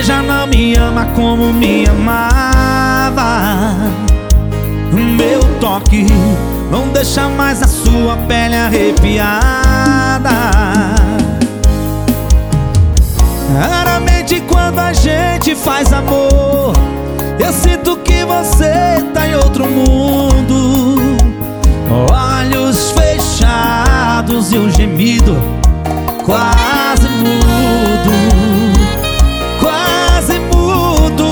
já não me ama como me amava. Meu toque não deixa mais a sua pele arrepiada. Raramente quando a gente faz amor, eu sinto que você tá em outro mundo. Olhos fechados e um gemido quase mudo, quase mudo.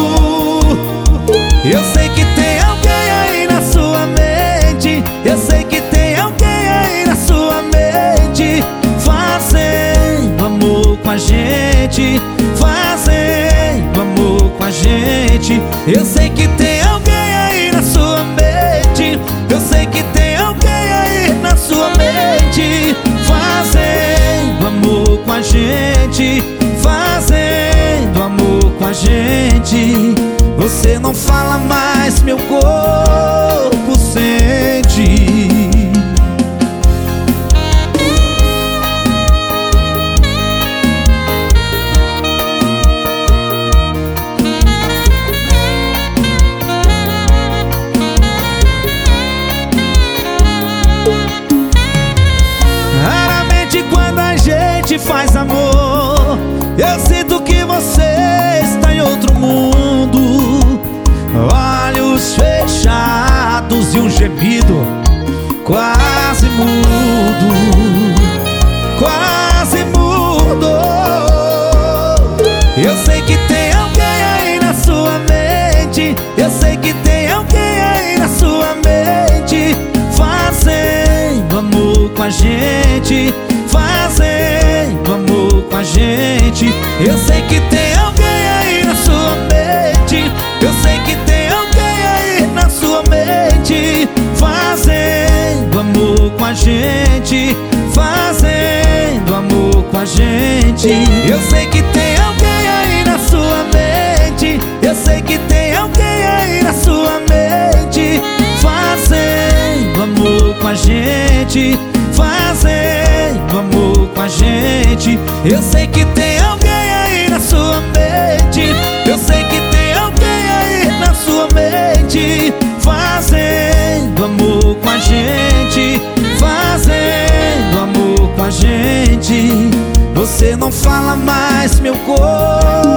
Eu sei que tem alguém aí na sua mente, eu sei que tem alguém aí na sua mente, fazendo amor com a gente, fazendo amor com a gente. Eu sei que tem alguém aí na sua mente, eu sei que tem alguém aí na sua mente, fazendo amor com a gente, fazendo amor com a gente. Você não fala mais, meu corpo sente. Raramente quando a gente faz amor, eu sinto que você está em outro mundo. Olhos fechados e um gemido quase mudo, quase mudo. Eu sei que tem alguém aí na sua mente, eu sei que tem alguém aí na sua mente, fazendo amor com a gente, fazendo amor com a gente. Eu sei que tem alguém aí na sua mente, eu sei que tem alguém aí na sua mente, fazendo amor com a gente, fazendo amor com a gente. Eu sei que tem alguém aí na sua mente, eu sei que tem alguém aí na sua mente, fazendo amor com a gente, fazendo amor com a gente. Eu sei que tem alguém aí na sua mente, eu sei que tem alguém aí na sua mente, fazendo amor com a gente, fazendo amor com a gente. Você não fala mais, meu corpo